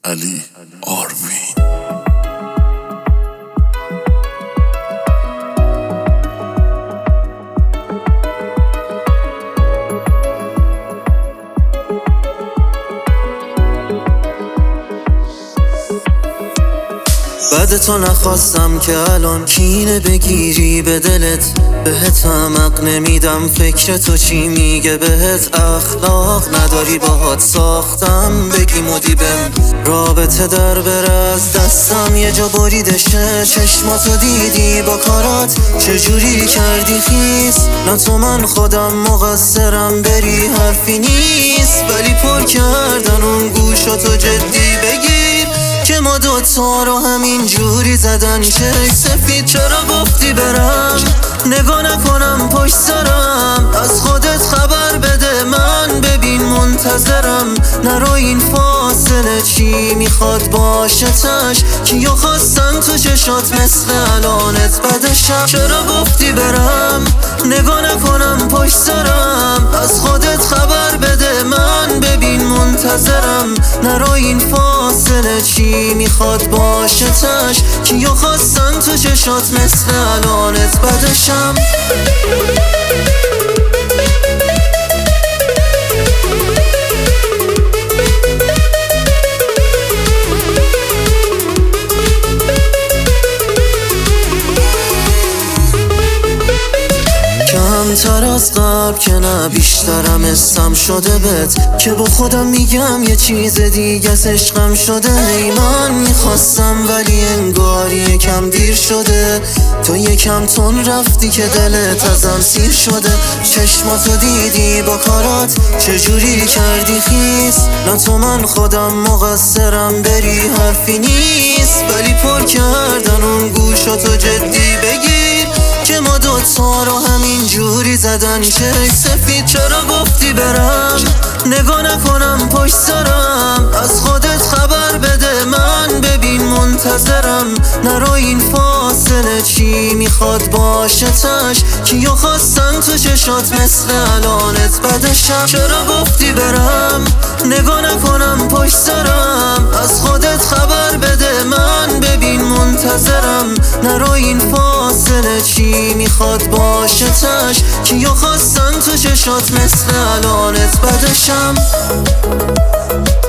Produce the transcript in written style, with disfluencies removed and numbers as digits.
علی آروین. بعد تو نخواستم که الان کینه بگیری به دلت، بهت حق نمیدم فکر تو چی میگه بهت. اخلاق نداری باهات ساختم بگی مدیبم، رابطه در بره از دستم یه جا بریدشه. چشماتو دیدی با کارات چجوری کردی خیس، نه تو من خودم مقصرم بری حرفی نیست، ولی پر کردن اون گوشاتو جدی بگیر که ما دوتا رو همین جوری زدن چشم سفید. چرا گفتی برم نگاه نکنم پشت سرم، از خودت خبر بده من ببین منتظرم. نرو این فاصله چی میخواد باشه تش، کیا خواستن تو چشات مثل الانت بدشم. چرا گفتی برم نگاه نکنم پشت سرم، از خودت خبر بده من ببین منتظرم. نرو این فاصله چی میخواد باشه تش، کیا خواستن تو چشات مثل الانت بدشم. کمتر از قبل که نه بیشترم استم شده بهت، که با خودم میگم یه چیز دیگه عشقم شده. ای من میخواستم ولی انگار یکم دیر شده، تو یکم تون رفتی که دلت ازم سیر شده. چشماتو دیدی با کارات چجوری کردی خیس، نه تو من خودم مقصرم بری حرفی نیست، ولی پر کردن اون گوشاتو جدی بگیر که ما دوتا رو همین جوری زدن چشم سفید. چرا گفتی برم نگاه نکنم پشت سرم، از خودت خبر بده من ببین منتظرم. نرو این فاصله چی میخواد باشه تش، کیا خواستن تو چشات مثل الانت بدشم. چرا گفتی برم نگاه نکنم پشت سرم، از خودت خبر بده من ببین منتظرم. نرو این فاصله چی میخواد باشه تش، کیا خواستن تو چشات مثل الانت بدشم.